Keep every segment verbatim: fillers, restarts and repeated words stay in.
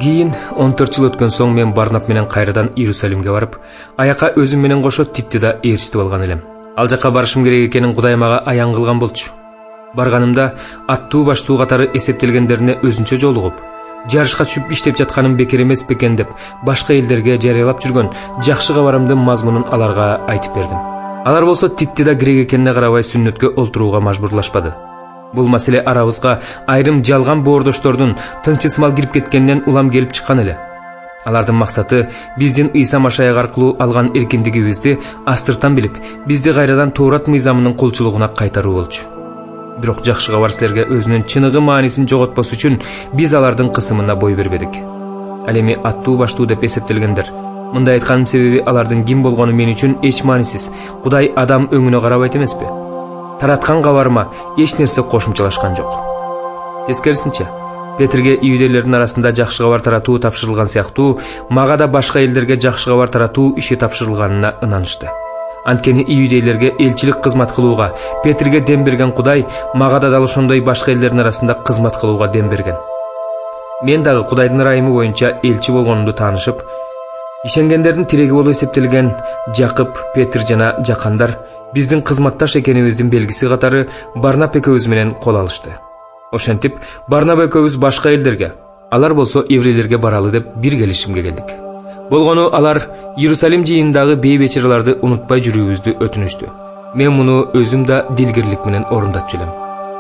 Кийин он төрт жыл өткөн соң мен Барнап менен кайрадан Иерусалимге барып, аяка өзүм менен кошо Титтида ээрчитип алган элем. Ал жака барышым керек экенин Кудай мага аян кылган болчу. Барганымда аттуу баштуу катары эсептелгендерине өзүнчө жолугуп, жарышка түшүп иштеп жатканым бекер эмес бекен деп башка элдерге жарыялап жүргөн жакшы кабарымдын мазмунун аларга айтып бердим. Алар болсо Титтида грек экенине карабай сүннөткө олтурууга мажбурлашпады. Бул маселе арабызга айрым жалган боордоштордун тынчысмал кирип кеткенинен улам келип чыккан эле. Алардын максаты биздин Ыйса Машаяк аркылуу алган эркиндигибизди астыртан билип, бизди кайрадан Тоорат мыйзамынын кулчулугуна кайтаруу болчу. Бирок жакшы кабар силерге өзүнүн чыныгы маанисин жоготпос үчүн биз алардын кысымына бой бербедик. Ал эми аттуу баштуу деп эсептелгендер. Мындай айтканым себеби алардын ким болгону мен үчүн эч маанисиз. Кудай адам өңүнө карабайт эмеспи? Тараткан кабарыма эч нерсе кошумчалашкан жок. Тескерисинче, Петрге иудейлердин арасында жакшы кабар таратуу тапшырылган сыяктуу, мага да башка элдерге жакшы кабар таратуу иши тапшырылганына ынанышты. Анткени иудейлерге элчилик кызмат кылууга Петрге дем берген Кудай мага да дал ошондой башка элдердин арасында кызмат кылууга дем берген. Мен дагы Кудайдын ырайымы боюнча элчи болгонумду таанышып, ишенгендердин тиреги болуп эсептелген Жакып, Петр жана жакандар биздин кызматташ экенибиздин белгиси катары Барнап экөөбүз менен кол алышты. Ошентип, Барнап экөөбүз башка элдерге, алар болсо еврейлерге баралы деп бир келишимге келдик. Болгону алар Иерусалим жыйынындагы бейбечараларды унутпай жүрүүбүздү өтүнүштү. Мен муну өзүм да дилгирлик менен орундатчу элем.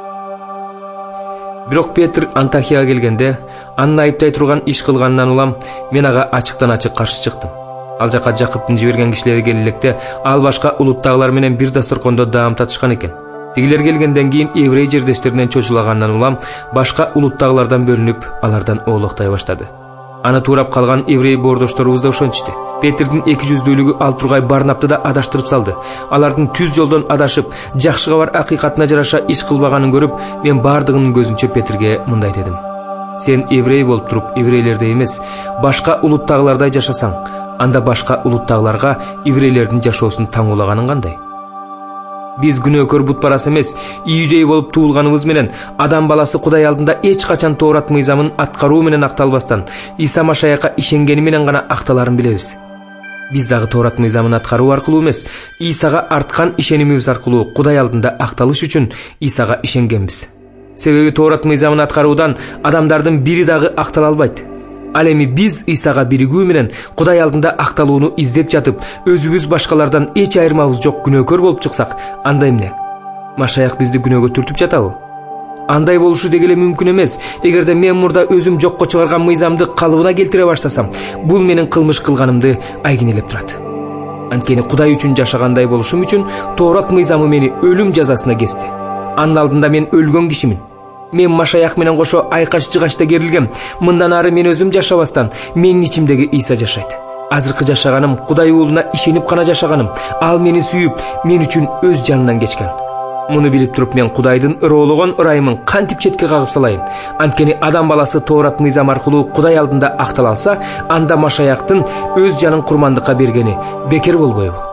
Бирок Петр Антахияга келгенде, анын айыптай турган иш кылганынан улам мен ага ачыктан ачык каршы чыктым. Ал жака Жакыптын жиберген кишилери келилекте ал башка улуттагылар менен бир дасторкондо даам татышкан экен. Тигилер келгенден кийин еврей жердештеринен чочулагандан улам башка улуттагылардан бөлүнүп, алардан оолуктай баштады. Аны туурап калган еврей боордошторубуз да ошентишти. Петрдин эки жүздүүлүгү ал тургай Барнапты да адаштырып салды. Алардын түз жолдон адашып, жакшы кабар акыйкатына жараша иш кылбаганын көрүп, мен бардыгынын көзүнчө Петрге мындай дедим: сен еврей болуп туруп, еврейлердей эмес, башка улуттагылардай жашасаң, анда башка улуттагыларга еврейлердин жашоосун таңуулаганың кандай? Биз күнөөкөр бутпарас эмес, иудей болуп туулганыбыз менен адам баласы Кудай алдында эч качан Тоорат мыйзамын аткаруу менен акталбастан Ыйса Машаякка ишенгени менен гана акталарын билебиз. Биз дагы Тоорат мыйзамын аткаруу аркылуу эмес, Ыйсага арткан ишенимибиз аркылуу Кудай алдында акталыш үчүн Ыйсага ишенгенбиз. Себеби Тоорат мыйзамын аткаруудан адамдардын бири дагы актала албайт. Ал эми биз Ыйсага биригүү менен Кудай алдында акталууну издеп жатып, өзүбүз башкалардан эч айырмабыз жок күнөөкөр болуп чыксак, анда эмне? Машаяк бизди күнөөгө түртүп жатабы? Андай болушу деги эле мүмкүн эмес. Эгерде мен мурда өзүм жокко чыгарган мыйзамды калыбына келтире баштасам, бул менин кылмыш кылганымды айгинелеп турат. Анткени Кудай үчүн жашагандай болушум үчүн Тоорат мыйзамы мени өлүм жазасына кести. Анын алдында мен өлгөн кишимин. Мен Машаяк менен кошо айкаш-жыгачта керилгем. Мындан ары мен өзүм жашабастан, менин ичимдеги Ыйса жашайт. Азыркы жашаганым Кудай уулуна ишенип гана жашаганым. Ал мени сүйүп, мен үчүн өз жанынан кечкен. Муну билип туруп мен Кудайдын ыроологон ырайымын кантип четке кагып салайын? Анткени адам баласы Тоорат мыйзам аркылуу Кудай алдында актала алса, анда Машаяктын өз жанын курмандыкка бергени бекер болбойбу?